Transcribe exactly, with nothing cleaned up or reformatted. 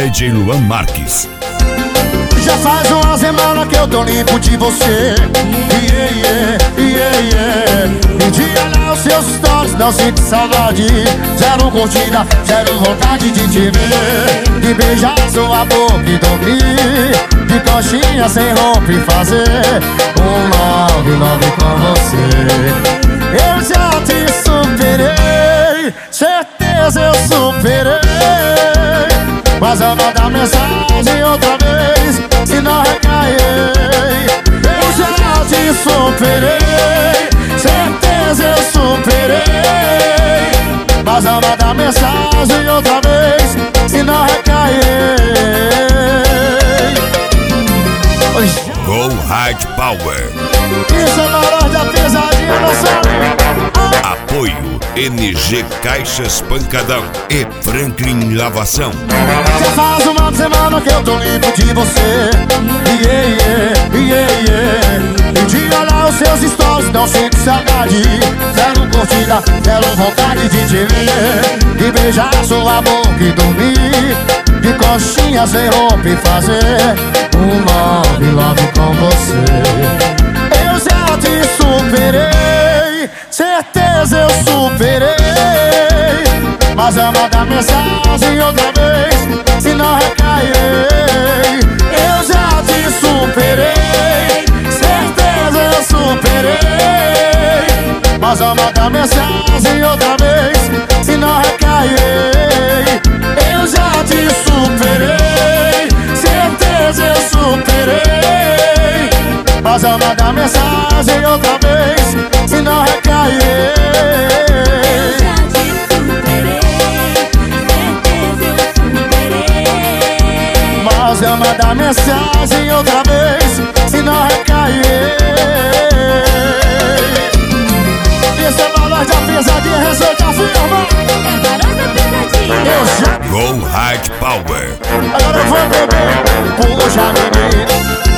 D J Luan Marques. Já faz uma semana que eu tô limpo de você. Yeah, yeah, yeah, yeah. E de olhar os seus stories não sinto saudade. Zero curtida, zero vontade de te ver. De beijar sua boca e dormir. De coxinha sem roupa e fazer um love, love com você. Eu já te superei, certeza eu superei. Mas eu vou dar mensagem outra vez, se não recair. Eu já te superei, certeza eu superei. Mas eu vou dar mensagem outra vez, se não recair. Go Hard Power. Isso é barulho da pesadinha, não sabe? Apoio N G Caixas Pancadão e Franklin Lavação. Já faz uma semana que eu tô limpo de você. Yeah, yeah, yeah, yeah. E de olhar os seus stories não sinto saudade. Zero curtida, zero vontade de te ver. De beijar sua boca e dormir. De coxinha sem roupa e fazer um love, love com você. Eu já te superei, certeza eu superei. Mas eu vou dar mensagem outra vez, se não recairei. Eu já te superei, certeza eu superei. Mas eu vou dar mensagem outra vez, se não recairei. Eu já te superei, certeza eu superei. Mas eu vou dar mensagem outra vez, se não recairei. Mas eu vou dar mensagem outra vez, se não recair. Esse é valor da pesadinha, receita firma. É valor da pesadinha. Eu já. Go Hard Power. Agora eu vou beber, puxa menino.